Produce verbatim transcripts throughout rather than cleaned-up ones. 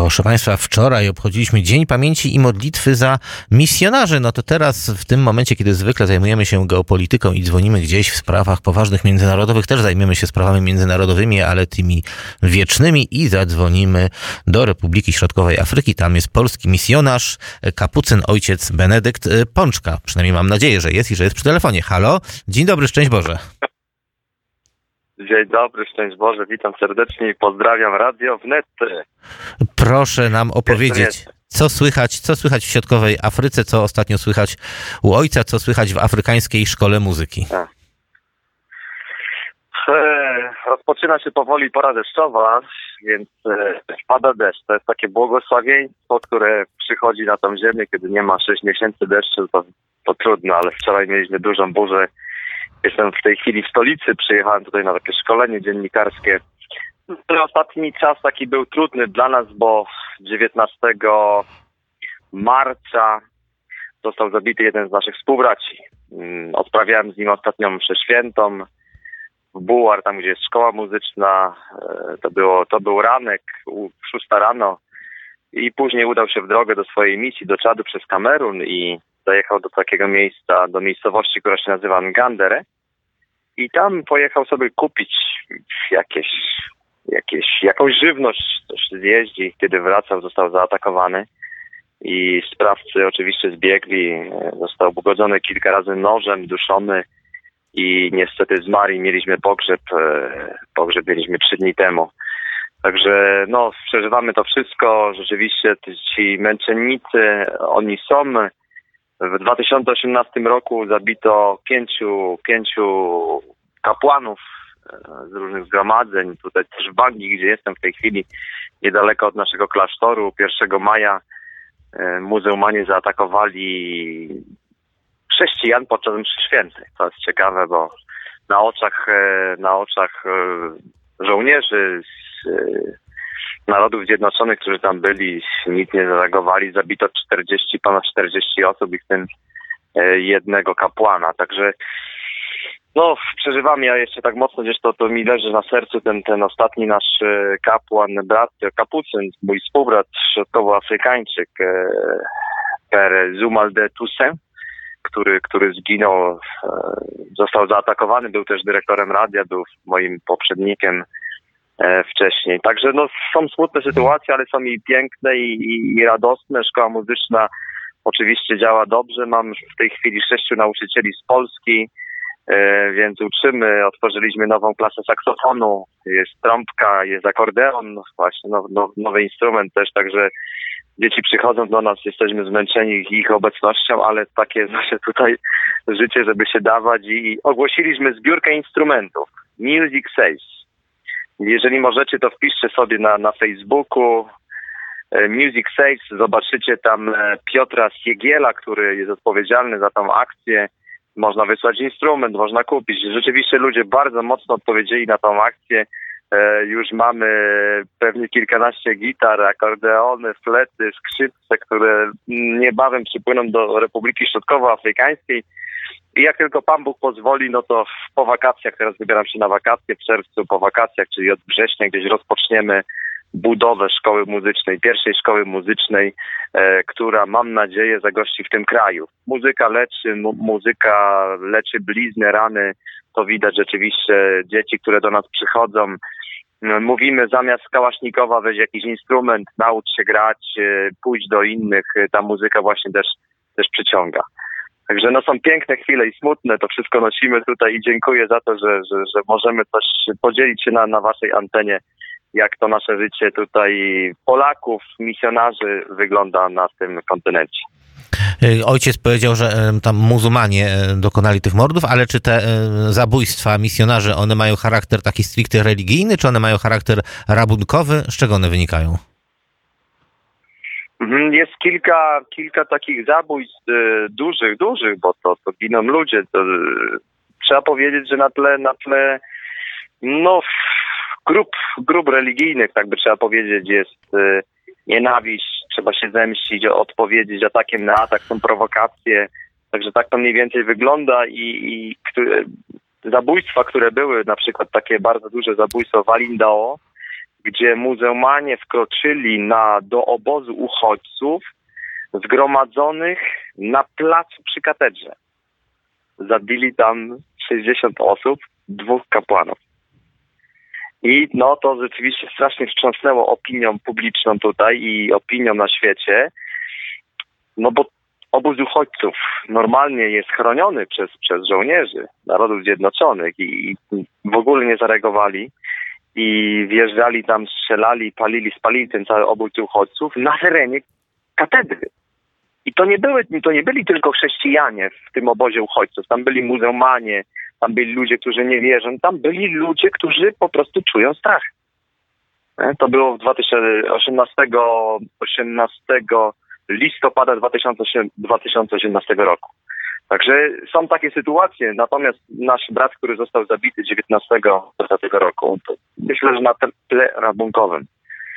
Proszę Państwa, wczoraj obchodziliśmy Dzień Pamięci i Modlitwy za Misjonarzy. No to teraz, w tym momencie, kiedy zwykle zajmujemy się geopolityką i dzwonimy gdzieś w sprawach poważnych międzynarodowych, też zajmiemy się sprawami międzynarodowymi, ale tymi wiecznymi i zadzwonimy do Republiki Środkowej Afryki. Tam jest polski misjonarz, kapucyn ojciec Benedykt Pączka. Przynajmniej mam nadzieję, że jest i że jest przy telefonie. Halo, dzień dobry, szczęść Boże. Dzień dobry, szczęść Boże, witam serdecznie i pozdrawiam Radio Wnet. Proszę nam opowiedzieć, co słychać, co słychać w Środkowej Afryce, co ostatnio słychać u ojca, co słychać w Afrykańskiej Szkole Muzyki. A. Rozpoczyna się powoli pora deszczowa, więc pada deszcz. To jest takie błogosławieństwo, które przychodzi na tą ziemię, kiedy nie ma sześć miesięcy deszczu, to, to trudno, ale wczoraj mieliśmy dużą burzę. Jestem w tej chwili w stolicy, przyjechałem tutaj na takie szkolenie dziennikarskie. Ten ostatni czas taki był trudny dla nas, bo dziewiętnastego marca został zabity jeden z naszych współbraci. Odprawiałem z nim ostatnią mszę świętą w Bułar, tam gdzie jest szkoła muzyczna. To, było, to był ranek, szósta rano i później udał się w drogę do swojej misji, do Czadu przez Kamerun i dojechał do takiego miejsca, do miejscowości, która się nazywa Ngandere i tam pojechał sobie kupić jakieś, jakieś, jakąś żywność, coś zjeść i kiedy wracał, został zaatakowany i sprawcy oczywiście zbiegli, został ugodzony kilka razy nożem, duszony i niestety zmarł i mieliśmy pogrzeb, pogrzeb mieliśmy trzy dni temu. Także no, przeżywamy to wszystko, rzeczywiście ci męczennicy, oni są. W dwa tysiące osiemnastym roku zabito pięciu, pięciu kapłanów z różnych zgromadzeń. Tutaj też w Bangi, gdzie jestem w tej chwili, niedaleko od naszego klasztoru, pierwszego maja muzułmanie zaatakowali chrześcijan podczas mszy świętej. To jest ciekawe, bo na oczach, na oczach żołnierzy z Narodów Zjednoczonych, którzy tam byli, nic nie zareagowali. Zabito czterdzieści, ponad czterdzieści osób i w tym jednego kapłana. Także no, przeżywam ja jeszcze tak mocno, gdzieś to, to mi leży na sercu ten, ten ostatni nasz kapłan, brat, kapucyn, mój współbrat, środkowoafrykańczyk, Père Zumalde Toussaint, który, który zginął, został zaatakowany, był też dyrektorem radia, był moim poprzednikiem wcześniej. Także no, są smutne sytuacje, ale są i piękne i, i radosne. Szkoła muzyczna oczywiście działa dobrze. Mam w tej chwili sześciu nauczycieli z Polski, e, więc uczymy. Otworzyliśmy nową klasę saksofonu. Jest trąbka, jest akordeon, właśnie now, now, nowy instrument też, także dzieci przychodzą do nas, jesteśmy zmęczeni ich obecnością, ale takie jest nasze tutaj życie, żeby się dawać i ogłosiliśmy zbiórkę instrumentów. Music Saves. Jeżeli możecie, to wpiszcie sobie na, na Facebooku Music Saves, zobaczycie tam Piotra Siegiela, który jest odpowiedzialny za tą akcję. Można wysłać instrument, można kupić. Rzeczywiście ludzie bardzo mocno odpowiedzieli na tą akcję. Już mamy pewnie kilkanaście gitar, akordeony, flety, skrzypce, które niebawem przypłyną do Republiki Środkowoafrykańskiej. I jak tylko Pan Bóg pozwoli, no to po wakacjach, teraz wybieram się na wakacje w czerwcu, po wakacjach, czyli od września gdzieś rozpoczniemy budowę szkoły muzycznej, pierwszej szkoły muzycznej, e, która mam nadzieję zagości w tym kraju. Muzyka leczy, mu- muzyka leczy blizny, rany, to widać rzeczywiście dzieci, które do nas przychodzą. Mówimy zamiast kałasznikowa weź jakiś instrument, naucz się grać, e, pójdź do innych, ta muzyka właśnie też, też przyciąga. Także no są piękne chwile i smutne, to wszystko nosimy tutaj i dziękuję za to, że, że, że możemy coś podzielić się na, na waszej antenie, jak to nasze życie tutaj Polaków, misjonarzy wygląda na tym kontynencie. Ojciec powiedział, że tam muzułmanie dokonali tych mordów, ale czy te zabójstwa misjonarzy, one mają charakter taki stricte religijny, czy one mają charakter rabunkowy? Z czego one wynikają? Jest kilka, kilka takich zabójstw y, dużych, dużych, bo to, to giną ludzie. To, y, trzeba powiedzieć, że na tle, na tle no, grup, grup religijnych, tak by trzeba powiedzieć, jest y, nienawiść, trzeba się zemścić, odpowiedzieć atakiem na atak, są prowokacje. Także tak to mniej więcej wygląda i, i które, zabójstwa, które były, na przykład takie bardzo duże zabójstwo w Alindao, gdzie muzułmanie wkroczyli na, do obozu uchodźców zgromadzonych na placu przy katedrze. Zabili tam sześćdziesiąt osób, dwóch kapłanów. I no to rzeczywiście strasznie wstrząsnęło opinią publiczną tutaj i opinią na świecie, no bo obóz uchodźców normalnie jest chroniony przez, przez żołnierzy Narodów Zjednoczonych i, i w ogóle nie zareagowali i wjeżdżali tam, strzelali, palili, spalili ten cały obóz uchodźców na terenie katedry. I to nie były, to nie byli tylko chrześcijanie w tym obozie uchodźców, tam byli muzułmanie, tam byli ludzie, którzy nie wierzą, tam byli ludzie, którzy po prostu czują strach. To było w dwa tysiące osiemnastego listopada dwa tysiące osiemnastego roku. Także są takie sytuacje, natomiast nasz brat, który został zabity dziewiętnastego tego roku, to myślę, że na tle rabunkowym,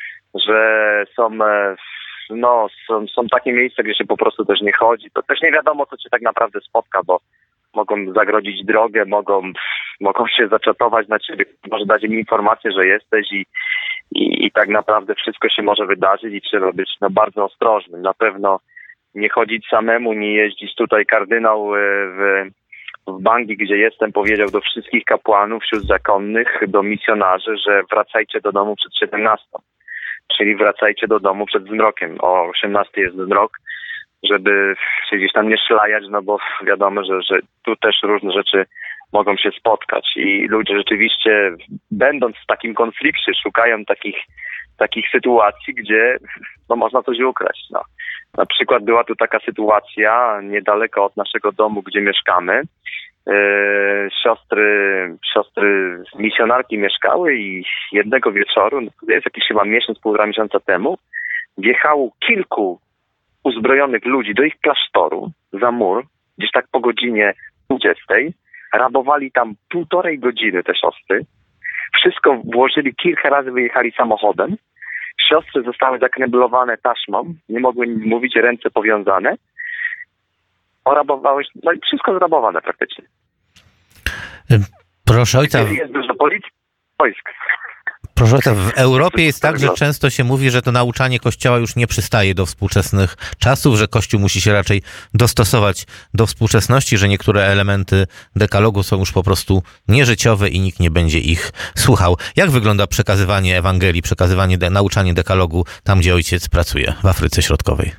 że są, no, są, są takie miejsca, gdzie się po prostu też nie chodzi, to też nie wiadomo, co cię tak naprawdę spotka, bo mogą zagrodzić drogę, mogą, mogą się zaczatować na ciebie, może dać im informację, że jesteś i, i, i tak naprawdę wszystko się może wydarzyć i trzeba być no, bardzo ostrożnym. Na pewno nie chodzić samemu, nie jeździć. Tutaj kardynał w, w Bangui, gdzie jestem, powiedział do wszystkich kapłanów, śródzakonnych, do misjonarzy, że wracajcie do domu przed siedemnastą. Czyli wracajcie do domu przed zmrokiem. O osiemnastej jest zmrok, żeby się gdzieś tam nie szlajać, no bo wiadomo, że, że tu też różne rzeczy mogą się spotkać i ludzie rzeczywiście, będąc w takim konflikcie, szukają takich, takich sytuacji, gdzie no, można coś ukraść. No. Na przykład była tu taka sytuacja niedaleko od naszego domu, gdzie mieszkamy. Yy, siostry, siostry misjonarki mieszkały i jednego wieczoru, no, to jest jakiś chyba miesiąc, półtora miesiąca temu, wjechało kilku uzbrojonych ludzi do ich klasztoru za mur, gdzieś tak po godzinie dwudziestej. Rabowali tam półtorej godziny te siostry. Wszystko włożyli, kilka razy wyjechali samochodem. Siostry zostały zakneblowane taśmą, nie mogły mówić, ręce powiązane. Orabowały, no i wszystko zrabowane praktycznie. Proszę ojca... Jest dużo policji, wojsk. Proszę ojca, w Europie jest tak, że często się mówi, że to nauczanie Kościoła już nie przystaje do współczesnych czasów, że Kościół musi się raczej dostosować do współczesności, że niektóre elementy dekalogu są już po prostu nieżyciowe i nikt nie będzie ich słuchał. Jak wygląda przekazywanie Ewangelii, przekazywanie, de- nauczanie dekalogu tam, gdzie ojciec pracuje, w Afryce Środkowej?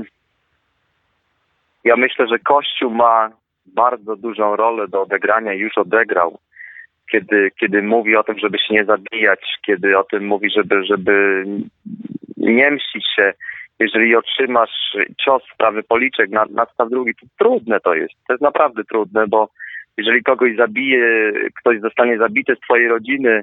Ja myślę, że Kościół ma bardzo dużą rolę do odegrania i już odegrał. Kiedy, kiedy mówi o tym, żeby się nie zabijać, kiedy o tym mówi, żeby, żeby nie mścić się, jeżeli otrzymasz cios w prawy policzek, nadstaw drugi, to trudne to jest. To jest naprawdę trudne, bo jeżeli kogoś zabije, ktoś zostanie zabity z twojej rodziny,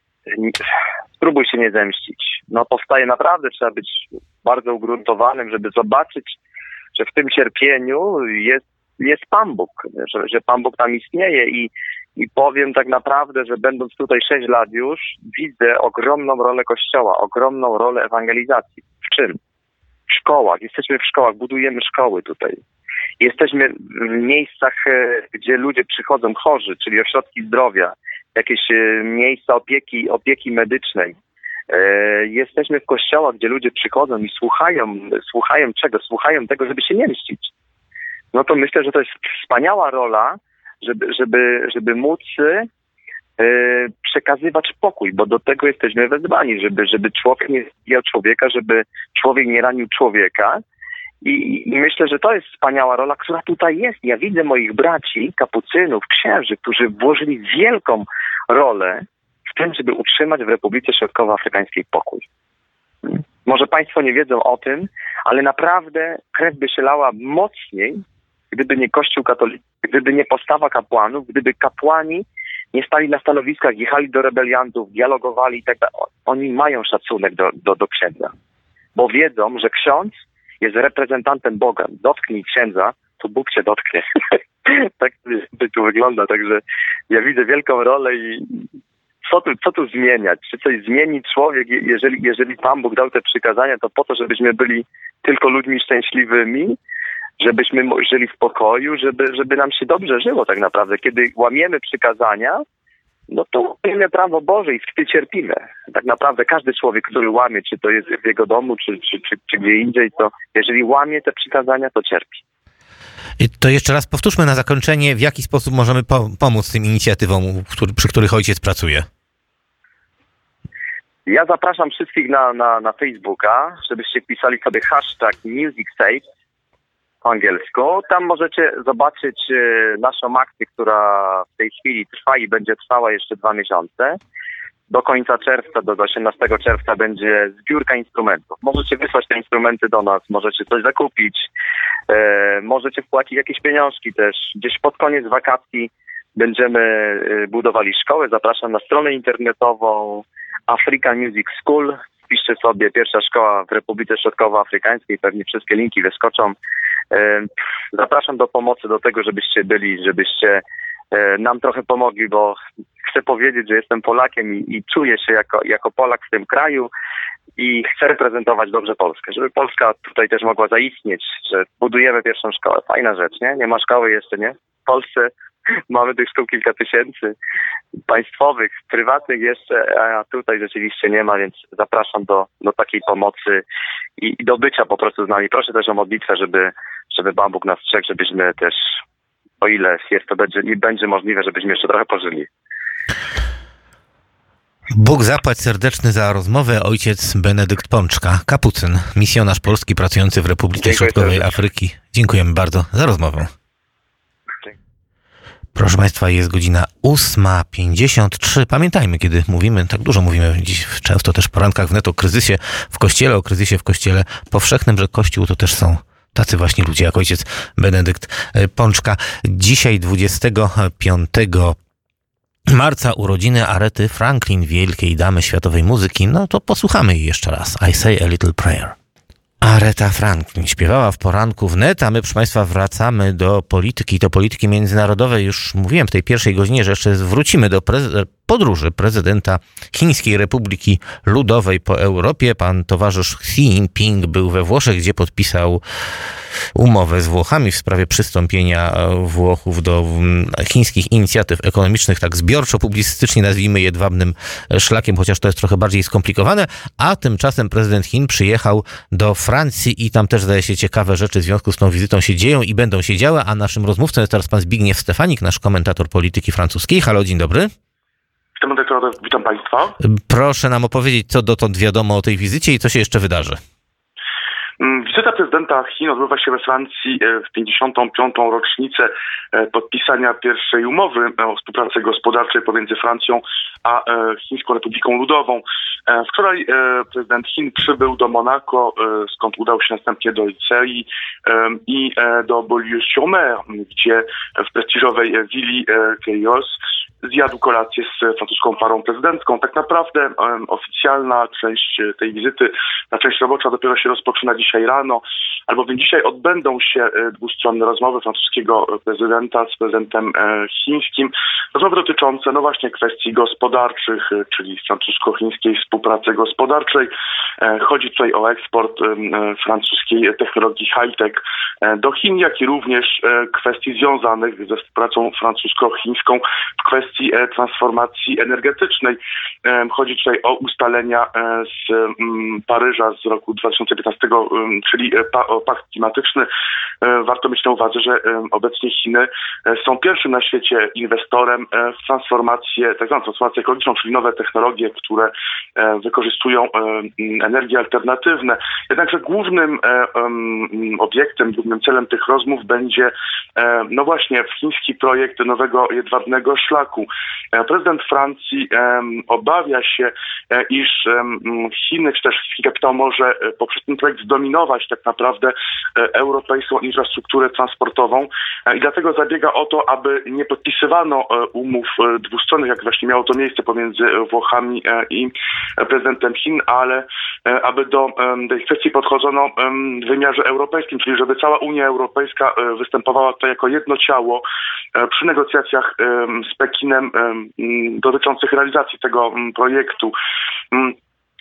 spróbuj się nie zemścić. No powstaje naprawdę, trzeba być bardzo ugruntowanym, żeby zobaczyć, że w tym cierpieniu jest, jest Pan Bóg, że, że Pan Bóg tam istnieje i I powiem tak naprawdę, że będąc tutaj sześć lat już, widzę ogromną rolę Kościoła, ogromną rolę ewangelizacji. W czym? W szkołach. Jesteśmy w szkołach, budujemy szkoły tutaj. Jesteśmy w miejscach, gdzie ludzie przychodzą chorzy, czyli ośrodki zdrowia, jakieś miejsca opieki, opieki medycznej. Jesteśmy w kościołach, gdzie ludzie przychodzą i słuchają, słuchają czego? Słuchają tego, żeby się nie mścić. No to myślę, że to jest wspaniała rola, żeby, żeby, żeby móc e, przekazywać pokój, bo do tego jesteśmy wezwani, żeby, żeby człowiek nie zabijał człowieka, żeby człowiek nie ranił człowieka. I, I myślę, że to jest wspaniała rola, która tutaj jest. Ja widzę moich braci, kapucynów, księży, którzy włożyli wielką rolę w tym, żeby utrzymać w Republice Środkowoafrykańskiej pokój. Może państwo nie wiedzą o tym, ale naprawdę krew by się lała mocniej, gdyby nie Kościół katolicki, gdyby nie postawa kapłanów, gdyby kapłani nie stali na stanowiskach, jechali do rebeliantów, dialogowali i tak dalej. Oni mają szacunek do, do, do księdza, bo wiedzą, że ksiądz jest reprezentantem Boga. Dotknij księdza, to Bóg cię dotknie. Tak by tu wygląda. Także ja widzę wielką rolę i co tu, co tu zmieniać? Czy coś zmieni człowiek, jeżeli, jeżeli Pan Bóg dał te przykazania, to po to, żebyśmy byli tylko ludźmi szczęśliwymi, żebyśmy żyli w pokoju, żeby, żeby nam się dobrze żyło tak naprawdę. Kiedy łamiemy przykazania, no to łamiemy prawo Boże i cierpimy. Tak naprawdę każdy człowiek, który łamie, czy to jest w jego domu, czy, czy, czy, czy gdzie indziej, to jeżeli łamie te przykazania, to cierpi. I to jeszcze raz powtórzmy na zakończenie, w jaki sposób możemy po- pomóc tym inicjatywom, który, przy których ojciec pracuje. Ja zapraszam wszystkich na, na, na Facebooka, żebyście wpisali sobie hashtag MusicSafe po angielsku. Tam możecie zobaczyć e, naszą akcję, która w tej chwili trwa i będzie trwała jeszcze dwa miesiące. Do końca czerwca, do osiemnastego czerwca będzie zbiórka instrumentów. Możecie wysłać te instrumenty do nas, możecie coś zakupić, e, możecie wpłacić jakieś pieniążki też. Gdzieś pod koniec wakacji będziemy e, budowali szkołę. Zapraszam na stronę internetową African Music School. Wpiszcie sobie pierwsza szkoła w Republice Środkowoafrykańskiej, pewnie wszystkie linki wyskoczą. E, zapraszam do pomocy, do tego, żebyście byli, żebyście e, nam trochę pomogli, bo chcę powiedzieć, że jestem Polakiem i, i czuję się jako, jako Polak w tym kraju i chcę reprezentować dobrze Polskę, żeby Polska tutaj też mogła zaistnieć, że budujemy pierwszą szkołę. Fajna rzecz, nie? Nie ma szkoły jeszcze, nie? W Polsce mamy tych szkół kilka tysięcy, państwowych, prywatnych jeszcze, a tutaj rzeczywiście nie ma, więc zapraszam do, do takiej pomocy i, i do bycia po prostu z nami. Proszę też o modlitwę, żeby, żeby Pan Bóg nas strzegł, żebyśmy też, o ile jest to będzie, nie będzie możliwe, żebyśmy jeszcze trochę pożyli. Bóg zapłać serdeczny za rozmowę. Ojciec Benedykt Pączka, kapucyn, misjonarz polski pracujący w Republice Dziękuję Środkowej serdecznie. Afryki. Dziękujemy bardzo za rozmowę. Proszę Państwa, jest godzina ósma pięćdziesiąt trzy. Pamiętajmy, kiedy mówimy, tak dużo mówimy dziś często też w porankach wnet o kryzysie w Kościele, o kryzysie w Kościele powszechnym, że Kościół to też są tacy właśnie ludzie jak ojciec Benedykt Pączka. Dzisiaj dwudziestego piątego marca urodziny Arety Franklin, wielkiej damy światowej muzyki. No to posłuchamy jej jeszcze raz. I Say a Little Prayer. Areta Franklin śpiewała w poranku wnet, a my, proszę Państwa, wracamy do polityki, do polityki międzynarodowej. Już mówiłem w tej pierwszej godzinie, że jeszcze wrócimy do prez- podróży prezydenta Chińskiej Republiki Ludowej po Europie. Pan towarzysz Xi Jinping był we Włoszech, gdzie podpisał umowę z Włochami w sprawie przystąpienia Włochów do chińskich inicjatyw ekonomicznych, tak zbiorczo, publicystycznie nazwijmy jedwabnym szlakiem, chociaż to jest trochę bardziej skomplikowane, a tymczasem prezydent Chin przyjechał do Francji i tam też, zdaje się, ciekawe rzeczy w związku z tą wizytą się dzieją i będą się działy, a naszym rozmówcą jest teraz pan Zbigniew Stefanik, nasz komentator polityki francuskiej. Halo, dzień dobry. Witam, doktor, witam Państwa. Proszę nam opowiedzieć, co dotąd wiadomo o tej wizycie i co się jeszcze wydarzy. Wizyta prezydenta Chin odbywa się we Francji w pięćdziesiątą piątą rocznicę podpisania pierwszej umowy o współpracy gospodarczej pomiędzy Francją a Chińską Republiką Ludową. Wczoraj prezydent Chin przybył do Monako, skąd udał się następnie do Licei i do Beaulieu-sur-Mer, gdzie w prestiżowej willi Keios zjadł kolację z francuską parą prezydencką. Tak naprawdę um, oficjalna część tej wizyty, ta część robocza dopiero się rozpoczyna dzisiaj rano, albowiem dzisiaj odbędą się e, dwustronne rozmowy francuskiego prezydenta z prezydentem e, chińskim. Rozmowy dotyczące no właśnie kwestii gospodarczych, e, czyli francusko-chińskiej współpracy gospodarczej. E, chodzi tutaj o eksport e, francuskiej technologii high-tech e, do Chin, jak i również e, kwestii związanych ze współpracą francusko-chińską w kwestii transformacji energetycznej. Chodzi tutaj o ustalenia z Paryża z roku dwa tysiące piętnastego, czyli o pakt klimatyczny. Warto mieć na uwadze, że obecnie Chiny są pierwszym na świecie inwestorem w transformację, tak zwaną transformację ekologiczną, czyli nowe technologie, które wykorzystują energie alternatywne. Jednakże głównym obiektem, głównym celem tych rozmów będzie no właśnie chiński projekt nowego jedwabnego szlaku. Prezydent Francji um, obawia się, e, iż um, Chiny, czy też chiński kapitał może e, poprzez ten projekt zdominować tak naprawdę e, europejską infrastrukturę transportową e, i dlatego zabiega o to, aby nie podpisywano e, umów e, dwustronnych, jak właśnie miało to miejsce pomiędzy Włochami e, i prezydentem Chin, ale e, aby do e, tej kwestii podchodzono e, w wymiarze europejskim, czyli żeby cała Unia Europejska e, występowała tutaj jako jedno ciało e, przy negocjacjach e, z Pekinem dotyczących realizacji tego projektu.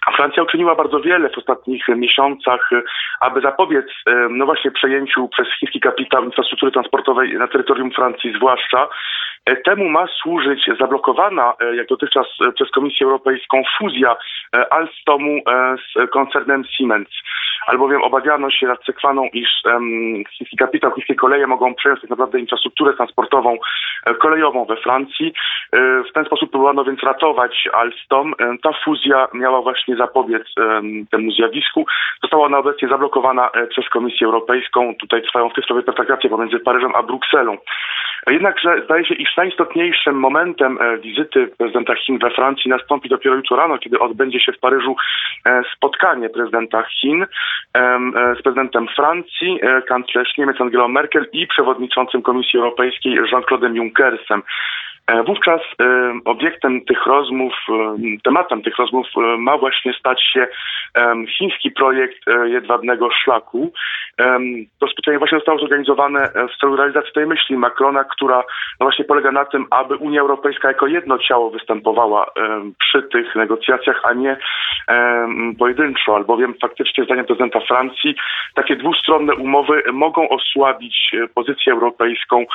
Francja uczyniła bardzo wiele w ostatnich miesiącach, aby zapobiec no właśnie przejęciu przez chiński kapitał infrastruktury transportowej na terytorium Francji zwłaszcza. Temu ma służyć zablokowana jak dotychczas przez Komisję Europejską fuzja Alstomu z koncernem Siemens. Albowiem obawiano się nad sekwaną, iż um, chiński kapitał, chińskie koleje mogą przejąć tak naprawdę infrastrukturę transportową kolejową we Francji. W ten sposób próbowano więc ratować Alstom. Ta fuzja miała właśnie zapobiec um, temu zjawisku. Została ona obecnie zablokowana przez Komisję Europejską. Tutaj trwają w tej sprawie pertraktacje pomiędzy Paryżem a Brukselą. Jednakże zdaje się, iż najistotniejszym momentem wizyty prezydenta Chin we Francji nastąpi dopiero jutro rano, kiedy odbędzie się w Paryżu spotkanie prezydenta Chin z prezydentem Francji, kanclerz Niemiec Angelą Merkel i przewodniczącym Komisji Europejskiej Jean-Claude'em Junckersem. Wówczas obiektem tych rozmów, tematem tych rozmów ma właśnie stać się chiński projekt jedwabnego szlaku. To spotkanie właśnie zostało zorganizowane w celu realizacji tej myśli Macrona, która no właśnie polega na tym, aby Unia Europejska jako jedno ciało występowała przy tych negocjacjach, a nie pojedynczo, albowiem faktycznie zdaniem prezydenta Francji takie dwustronne umowy mogą osłabić pozycję europejską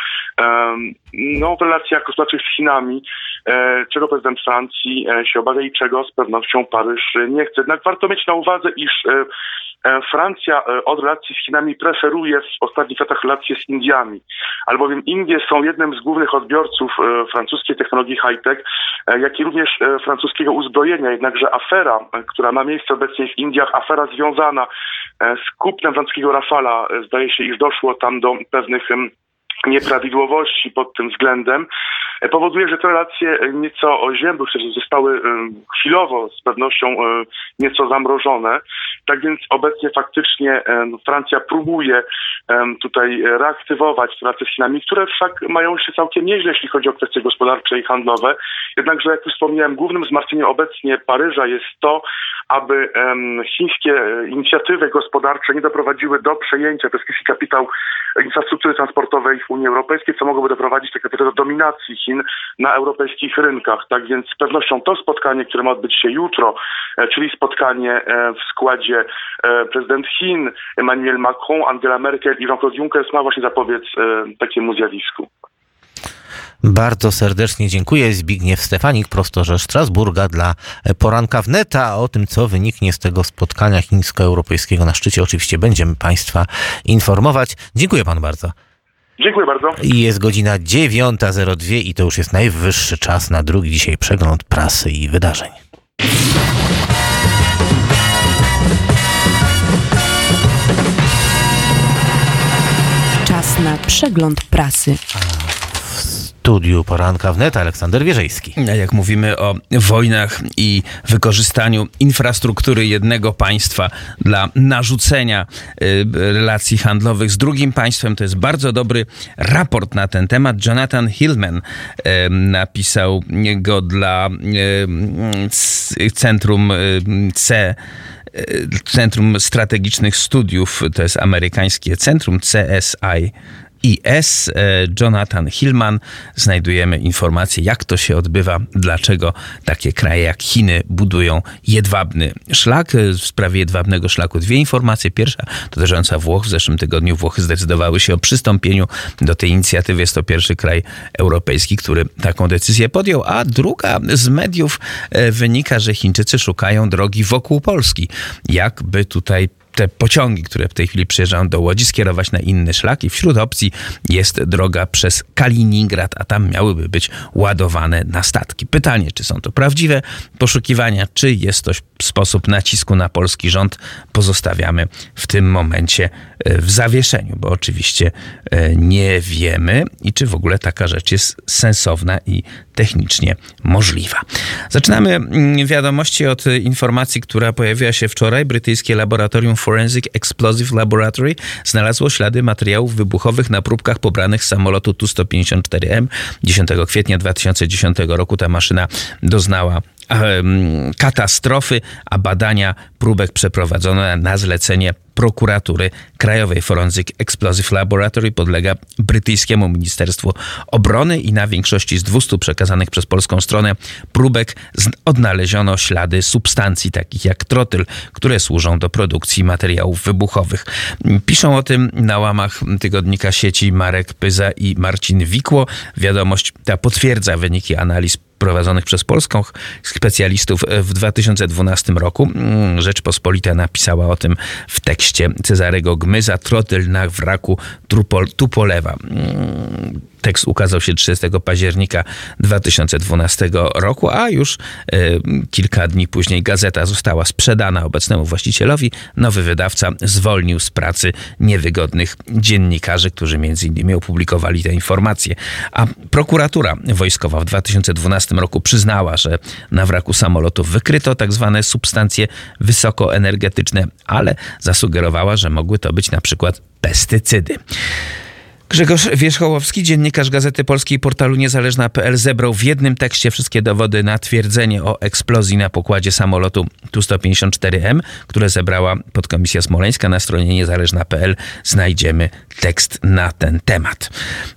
no, w relacjach gospodarczych z Chinami, czego prezydent Francji się obawia i czego z pewnością Paryż nie chce. Jednak warto mieć na uwadze, iż Francja od relacji z Chinami preferuje w ostatnich latach relacje z Indiami, albowiem Indie są jednym z głównych odbiorców francuskiej technologii high-tech, jak i również francuskiego uzbrojenia. Jednakże afera, która ma miejsce obecnie w Indiach, afera związana z kupnem francuskiego Rafala, zdaje się, iż doszło tam do pewnych nieprawidłowości pod tym względem, powoduje, że te relacje nieco oziębły, które zostały chwilowo z pewnością nieco zamrożone. Tak więc obecnie faktycznie Francja próbuje tutaj reaktywować relacje z Chinami, które wszak mają się całkiem nieźle, jeśli chodzi o kwestie gospodarcze i handlowe. Jednakże, jak już wspomniałem, głównym zmartwieniem obecnie Paryża jest to, aby chińskie inicjatywy gospodarcze nie doprowadziły do przejęcia przez chiński kapitał infrastruktury transportowej w Unii Europejskiej, co mogłoby doprowadzić tak naprawdę do dominacji Chin na europejskich rynkach. Tak więc z pewnością to spotkanie, które ma odbyć się jutro, czyli spotkanie w składzie prezydent Chin, Emmanuel Macron, Angela Merkel i Jean-Claude Juncker ma właśnie zapobiec takiemu zjawisku. Bardzo serdecznie dziękuję. Zbigniew Stefanik, prosto ze Strasburga dla Poranka Wnet. A o tym, co wyniknie z tego spotkania chińsko-europejskiego na szczycie, oczywiście będziemy Państwa informować. Dziękuję Panu bardzo. Dziękuję bardzo. I jest godzina dziewiąta zero dwa i to już jest najwyższy czas na drugi dzisiaj przegląd prasy i wydarzeń. Czas na przegląd prasy. W studiu Poranka Wnet Aleksander Wierzejski. Jak mówimy o wojnach i wykorzystaniu infrastruktury jednego państwa dla narzucenia relacji handlowych z drugim państwem, to jest bardzo dobry raport na ten temat. Jonathan Hillman napisał go dla Centrum C Centrum Strategicznych Studiów, to jest amerykańskie centrum C S I I S. Jonathan Hillman. Znajdujemy informacje, jak to się odbywa, dlaczego takie kraje jak Chiny budują jedwabny szlak. W sprawie jedwabnego szlaku dwie informacje. Pierwsza dotycząca Włoch. W zeszłym tygodniu Włochy zdecydowały się o przystąpieniu do tej inicjatywy. Jest to pierwszy kraj europejski, który taką decyzję podjął. A druga z mediów wynika, że Chińczycy szukają drogi wokół Polski. Jakby tutaj te pociągi, które w tej chwili przyjeżdżają do Łodzi, skierować na inny szlak i wśród opcji jest droga przez Kaliningrad, a tam miałyby być ładowane na statki. Pytanie, czy są to prawdziwe poszukiwania, czy jest to sposób nacisku na polski rząd, pozostawiamy w tym momencie w zawieszeniu, bo oczywiście nie wiemy i czy w ogóle taka rzecz jest sensowna i technicznie możliwa. Zaczynamy wiadomości od informacji, która pojawiła się wczoraj. Brytyjskie laboratorium Forensic Explosive Laboratory znalazło ślady materiałów wybuchowych na próbkach pobranych z samolotu Tu sto pięćdziesiąt cztery M. dziesiątego kwietnia dwa tysiące dziesiątego roku ta maszyna doznała katastrofy, a badania próbek przeprowadzone na zlecenie prokuratury Krajowej Forensic Explosive Laboratory podlega brytyjskiemu Ministerstwu Obrony i na większości z dwustu przekazanych przez polską stronę próbek odnaleziono ślady substancji takich jak trotyl, które służą do produkcji materiałów wybuchowych. Piszą o tym na łamach tygodnika sieci Marek Pyza i Marcin Wikło. Wiadomość ta potwierdza wyniki analiz prowadzonych przez polskich specjalistów w dwa tysiące dwunastym roku. Rzeczpospolita napisała o tym w tekście Cezarego Gmyza, trotyl na wraku Tupolewa. Tekst ukazał się trzydziestego października dwa tysiące dwunastego roku, a już e, kilka dni później gazeta została sprzedana obecnemu właścicielowi. Nowy wydawca zwolnił z pracy niewygodnych dziennikarzy, którzy między innymi opublikowali te informacje. A prokuratura wojskowa w dwa tysiące dwunastym roku przyznała, że na wraku samolotu wykryto tak zwane substancje wysokoenergetyczne, ale zasugerowała, że mogły to być na przykład pestycydy. Grzegorz Wierzchołowski, dziennikarz Gazety Polskiej, portalu niezależna kropka p l, zebrał w jednym tekście wszystkie dowody na twierdzenie o eksplozji na pokładzie samolotu Tu sto pięćdziesiąt cztery M, które zebrała podkomisja smoleńska. Na stronie niezależna kropka p l znajdziemy tekst na ten temat.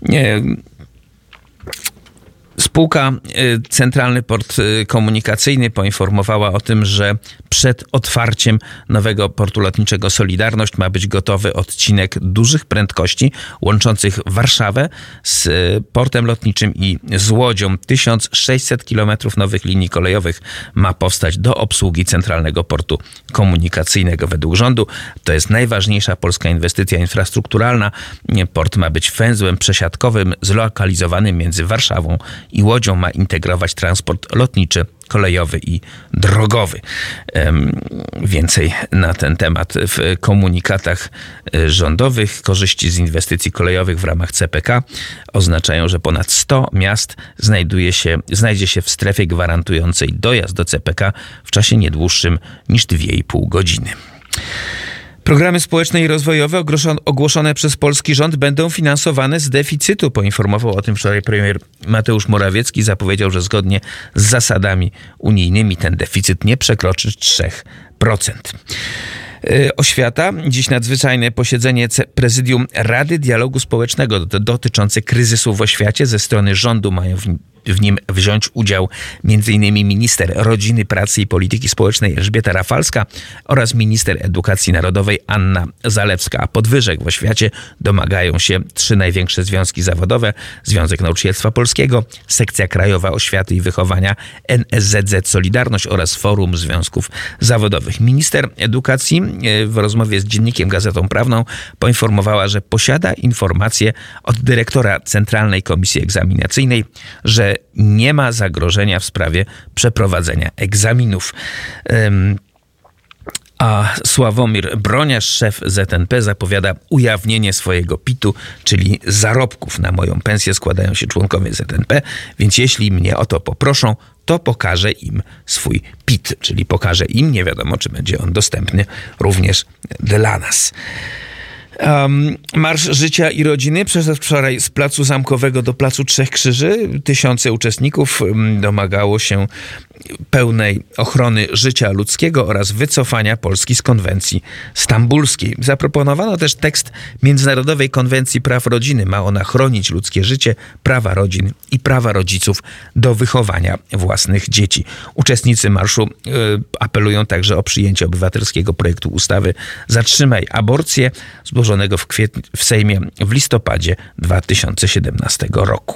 Spółka Centralny Port Komunikacyjny poinformowała o tym, że przed otwarciem nowego portu lotniczego Solidarność ma być gotowy odcinek dużych prędkości łączących Warszawę z portem lotniczym i z Łodzią. tysiąc sześćset kilometrów nowych linii kolejowych ma powstać do obsługi Centralnego Portu Komunikacyjnego. Według rządu to jest najważniejsza polska inwestycja infrastrukturalna. Port ma być węzłem przesiadkowym zlokalizowanym między Warszawą i Łodzią, ma integrować transport lotniczy, kolejowy i drogowy. Więcej na ten temat w komunikatach rządowych. Korzyści z inwestycji kolejowych w ramach C P K oznaczają, że ponad sto miast znajduje się, znajdzie się w strefie gwarantującej dojazd do C P K w czasie nie dłuższym niż dwie i pół godziny. Programy społeczne i rozwojowe ogłoszone przez polski rząd będą finansowane z deficytu. Poinformował o tym wczoraj premier Mateusz Morawiecki. Zapowiedział, że zgodnie z zasadami unijnymi ten deficyt nie przekroczy trzy procent. Oświata. Dziś nadzwyczajne posiedzenie Prezydium Rady Dialogu Społecznego dotyczące kryzysu w oświacie. Ze strony rządu mają w w nim wziąć udział m.in. minister rodziny, pracy i polityki społecznej Elżbieta Rafalska oraz minister edukacji narodowej Anna Zalewska. A podwyżek w oświacie domagają się trzy największe związki zawodowe: Związek Nauczycielstwa Polskiego, Sekcja Krajowa Oświaty i Wychowania N S Z Z Solidarność oraz Forum Związków Zawodowych. Minister edukacji w rozmowie z dziennikiem Gazetą Prawną poinformowała, że posiada informacje od dyrektora Centralnej Komisji Egzaminacyjnej, że nie ma zagrożenia w sprawie przeprowadzenia egzaminów. A Sławomir Broniarz, szef Z N P, zapowiada ujawnienie swojego pitu, czyli zarobków. Na moją pensję składają się członkowie Z N P, więc jeśli mnie o to poproszą, to pokażę im swój pit, czyli pokażę im, nie wiadomo, czy będzie on dostępny również dla nas. Um, Marsz Życia i Rodziny przeszedł wczoraj z Placu Zamkowego do Placu Trzech Krzyży. Tysiące uczestników domagało się pełnej ochrony życia ludzkiego oraz wycofania Polski z konwencji stambulskiej. Zaproponowano też tekst Międzynarodowej Konwencji Praw Rodziny. Ma ona chronić ludzkie życie, prawa rodzin i prawa rodziców do wychowania własnych dzieci. Uczestnicy marszu y, apelują także o przyjęcie obywatelskiego projektu ustawy Zatrzymaj aborcję, złożonego w, kwietniu, w Sejmie w listopadzie dwa tysiące siedemnastego roku.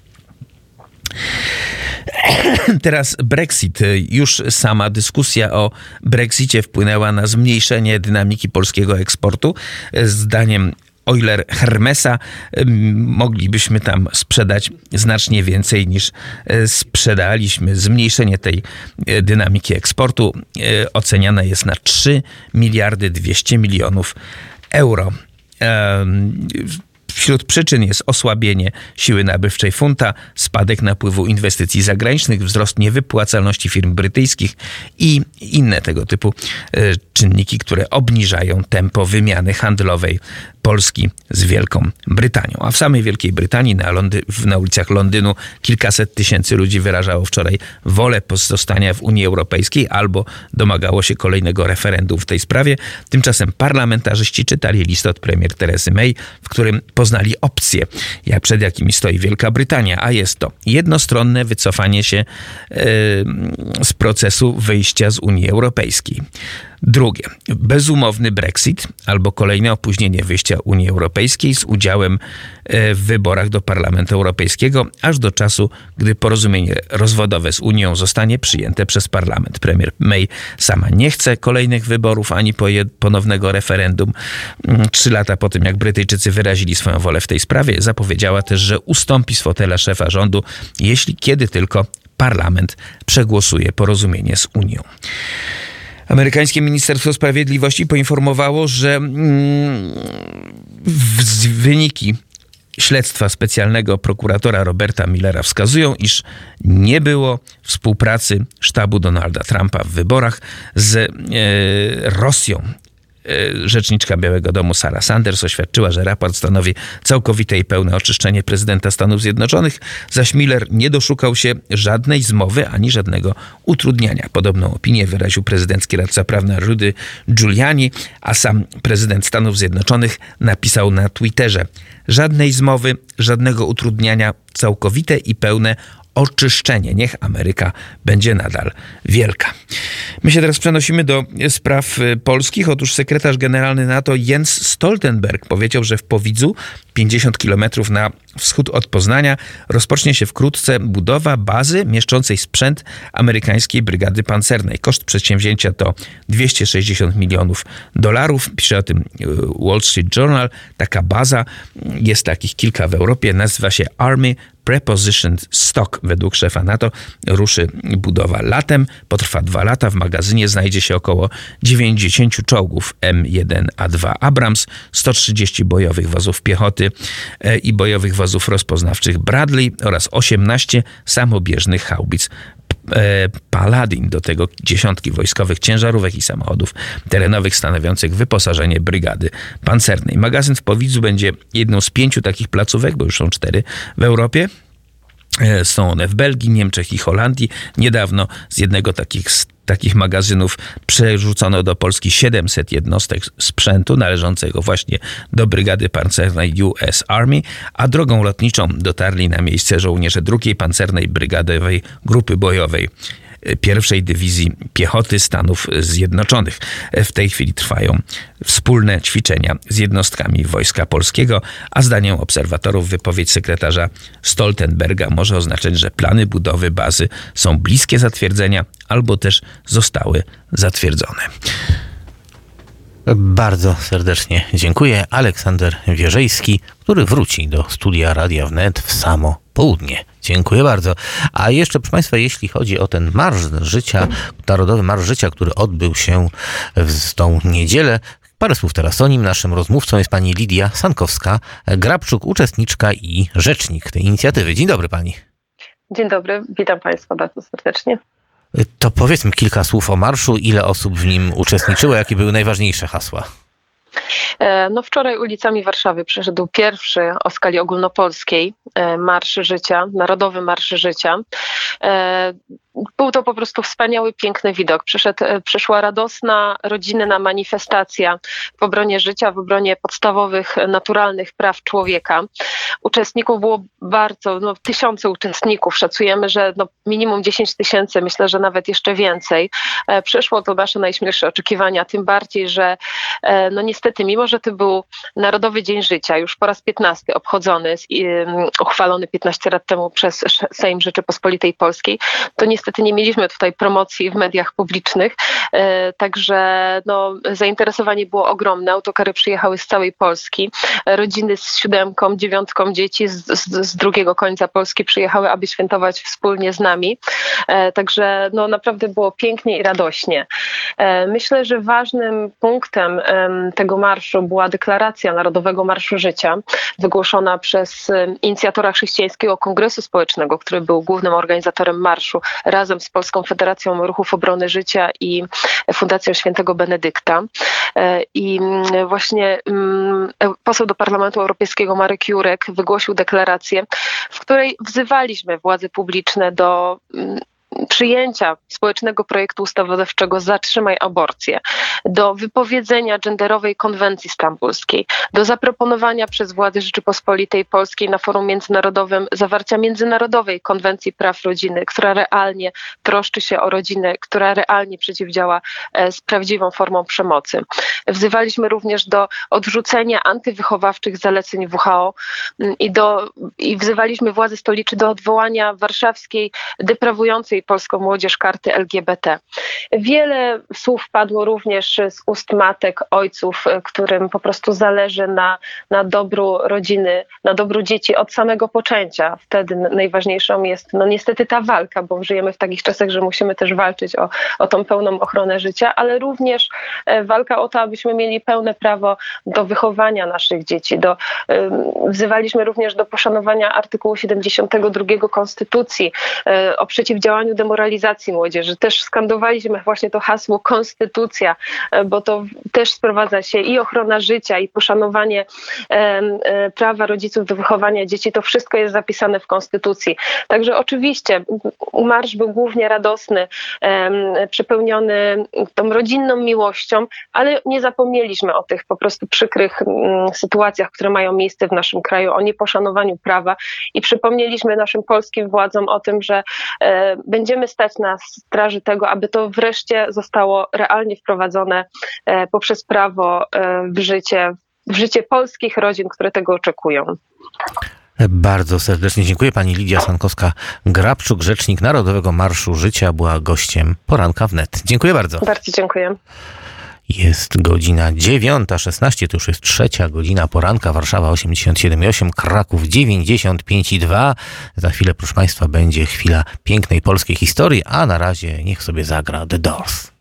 Teraz Brexit. Już sama dyskusja o Brexicie wpłynęła na zmniejszenie dynamiki polskiego eksportu. Zdaniem Euler Hermesa moglibyśmy tam sprzedać znacznie więcej niż sprzedaliśmy. Zmniejszenie tej dynamiki eksportu oceniane jest na trzy miliardy dwieście milionów euro. Wśród przyczyn jest osłabienie siły nabywczej funta, spadek napływu inwestycji zagranicznych, wzrost niewypłacalności firm brytyjskich i inne tego typu czynniki, które obniżają tempo wymiany handlowej Polski z Wielką Brytanią. A w samej Wielkiej Brytanii na, Londy- na ulicach Londynu kilkaset tysięcy ludzi wyrażało wczoraj wolę pozostania w Unii Europejskiej albo domagało się kolejnego referendum w tej sprawie. Tymczasem parlamentarzyści czytali list od premier Teresy May, w którym poznali opcje, jak przed jakimi stoi Wielka Brytania, a jest to jednostronne wycofanie się yy, z procesu wyjścia z Unii Europejskiej. Drugie, bezumowny Brexit albo kolejne opóźnienie wyjścia Unii Europejskiej z udziałem w wyborach do Parlamentu Europejskiego, aż do czasu, gdy porozumienie rozwodowe z Unią zostanie przyjęte przez Parlament. Premier May sama nie chce kolejnych wyborów ani ponownego referendum. Trzy lata po tym, jak Brytyjczycy wyrazili swoją wolę w tej sprawie, zapowiedziała też, że ustąpi z fotela szefa rządu, jeśli kiedy tylko Parlament przegłosuje porozumienie z Unią. Amerykańskie Ministerstwo Sprawiedliwości poinformowało, że mm, w, wyniki śledztwa specjalnego prokuratora Roberta Muellera wskazują, iż nie było współpracy sztabu Donalda Trumpa w wyborach z e, Rosją. Rzeczniczka Białego Domu Sarah Sanders oświadczyła, że raport stanowi całkowite i pełne oczyszczenie prezydenta Stanów Zjednoczonych, zaś Mueller nie doszukał się żadnej zmowy ani żadnego utrudniania. Podobną opinię wyraził prezydencki radca prawny Rudy Giuliani, a sam prezydent Stanów Zjednoczonych napisał na Twitterze: żadnej zmowy, żadnego utrudniania, całkowite i pełne oczyszczenie. Niech Ameryka będzie nadal wielka. My się teraz przenosimy do spraw polskich. Otóż sekretarz generalny NATO Jens Stoltenberg powiedział, że w Powidzu, pięćdziesiąt kilometrów na wschód od Poznania, rozpocznie się wkrótce budowa bazy mieszczącej sprzęt amerykańskiej brygady pancernej. Koszt przedsięwzięcia to dwieście sześćdziesiąt milionów dolarów. Pisze o tym Wall Street Journal. Taka baza, jest takich kilka w Europie, nazywa się Army Prepositioned Stock. Według szefa NATO ruszy budowa latem, potrwa dwa lata. W magazynie znajdzie się około dziewięćdziesiąt czołgów M jeden A dwa Abrams, sto trzydzieści bojowych wozów piechoty i bojowych wozów rozpoznawczych Bradley oraz osiemnaście samobieżnych haubic Paladin, do tego dziesiątki wojskowych ciężarówek i samochodów terenowych stanowiących wyposażenie brygady pancernej. Magazyn w Powidzu będzie jedną z pięciu takich placówek, bo już są cztery w Europie. Są one w Belgii, Niemczech i Holandii. Niedawno z jednego takich, z takich magazynów przerzucono do Polski siedemset jednostek sprzętu należącego właśnie do brygady pancernej U S Army, a drogą lotniczą dotarli na miejsce żołnierze drugiej pancernej brygadowej grupy bojowej pierwszej Dywizji Piechoty Stanów Zjednoczonych. W tej chwili trwają wspólne ćwiczenia z jednostkami Wojska Polskiego, a zdaniem obserwatorów wypowiedź sekretarza Stoltenberga może oznaczać, że plany budowy bazy są bliskie zatwierdzenia albo też zostały zatwierdzone. Bardzo serdecznie dziękuję. Aleksander Wierzejski, który wróci do studia Radia Wnet w samo południe. Dziękuję bardzo. A jeszcze, proszę Państwa, jeśli chodzi o ten Marsz Życia, Narodowy Marsz Życia, który odbył się w tą niedzielę, parę słów teraz o nim. Naszym rozmówcą jest pani Lidia Sankowska-Grabczuk, uczestniczka i rzecznik tej inicjatywy. Dzień dobry pani. Dzień dobry, witam Państwa bardzo serdecznie. To powiedzmy kilka słów o marszu. Ile osób w nim uczestniczyło? Jakie były najważniejsze hasła? No wczoraj ulicami Warszawy przeszedł pierwszy o skali ogólnopolskiej Marsz Życia, Narodowy Marsz Życia. Był to po prostu wspaniały, piękny widok. Przyszedł, przyszła radosna, rodzinna manifestacja w obronie życia, w obronie podstawowych, naturalnych praw człowieka. Uczestników było bardzo, no, tysiące uczestników. Szacujemy, że no, minimum dziesięć tysięcy, myślę, że nawet jeszcze więcej. Przyszło to nasze najśmielsze oczekiwania, tym bardziej, że no niestety, mimo że to był Narodowy Dzień Życia, już po raz piętnasty obchodzony, uchwalony piętnaście lat temu przez Sejm Rzeczypospolitej Polskiej, to niestety niestety nie mieliśmy tutaj promocji w mediach publicznych, także no, zainteresowanie było ogromne. Autokary przyjechały z całej Polski. Rodziny z siódemką, dziewiątką dzieci z, z, z drugiego końca Polski przyjechały, aby świętować wspólnie z nami. Także no, naprawdę było pięknie i radośnie. Myślę, że ważnym punktem tego marszu była deklaracja Narodowego Marszu Życia, wygłoszona przez inicjatora Chrześcijańskiego Kongresu Społecznego, który był głównym organizatorem marszu, razem z Polską Federacją Ruchów Obrony Życia i Fundacją Świętego Benedykta. I właśnie poseł do Parlamentu Europejskiego Marek Jurek wygłosił deklarację, w której wzywaliśmy władze publiczne do przyjęcia społecznego projektu ustawodawczego Zatrzymaj aborcję, do wypowiedzenia genderowej konwencji stambulskiej, do zaproponowania przez władze Rzeczypospolitej Polskiej na forum międzynarodowym zawarcia międzynarodowej konwencji praw rodziny, która realnie troszczy się o rodzinę, która realnie przeciwdziała z prawdziwą formą przemocy. Wzywaliśmy również do odrzucenia antywychowawczych zaleceń W H O i, do, i wzywaliśmy władze stoliczne do odwołania warszawskiej deprawującej polską młodzież karty L G B T. Wiele słów padło również z ust matek, ojców, którym po prostu zależy na, na dobru rodziny, na dobru dzieci od samego poczęcia. Wtedy najważniejszą jest no niestety ta walka, bo żyjemy w takich czasach, że musimy też walczyć o, o tą pełną ochronę życia, ale również walka o to, abyśmy mieli pełne prawo do wychowania naszych dzieci. Do, wzywaliśmy również do poszanowania artykułu siedemdziesiątego drugiego Konstytucji o przeciwdziałaniu demoralizacji młodzieży. Też skandowaliśmy właśnie to hasło konstytucja, bo to też sprowadza się i ochrona życia, i poszanowanie e, e, prawa rodziców do wychowania dzieci. To wszystko jest zapisane w konstytucji. Także oczywiście marsz był głównie radosny, e, przepełniony tą rodzinną miłością, ale nie zapomnieliśmy o tych po prostu przykrych m, sytuacjach, które mają miejsce w naszym kraju, o nieposzanowaniu prawa i przypomnieliśmy naszym polskim władzom o tym, że e, będziemy stać na straży tego, aby to wreszcie zostało realnie wprowadzone e, poprzez prawo e, w życie, w życie polskich rodzin, które tego oczekują. Bardzo serdecznie dziękuję. Pani Lidia Sankowska-Grabczuk, rzecznik Narodowego Marszu Życia, była gościem Poranka Wnet. Dziękuję bardzo. Bardzo dziękuję. Jest godzina dziewiąta szesnaście, to już jest trzecia godzina poranka. Warszawa osiemdziesiąt siedem i osiem, Kraków dziewięćdziesiąt pięć i dwa. Za chwilę, proszę Państwa, będzie chwila pięknej polskiej historii, a na razie niech sobie zagra The Doors.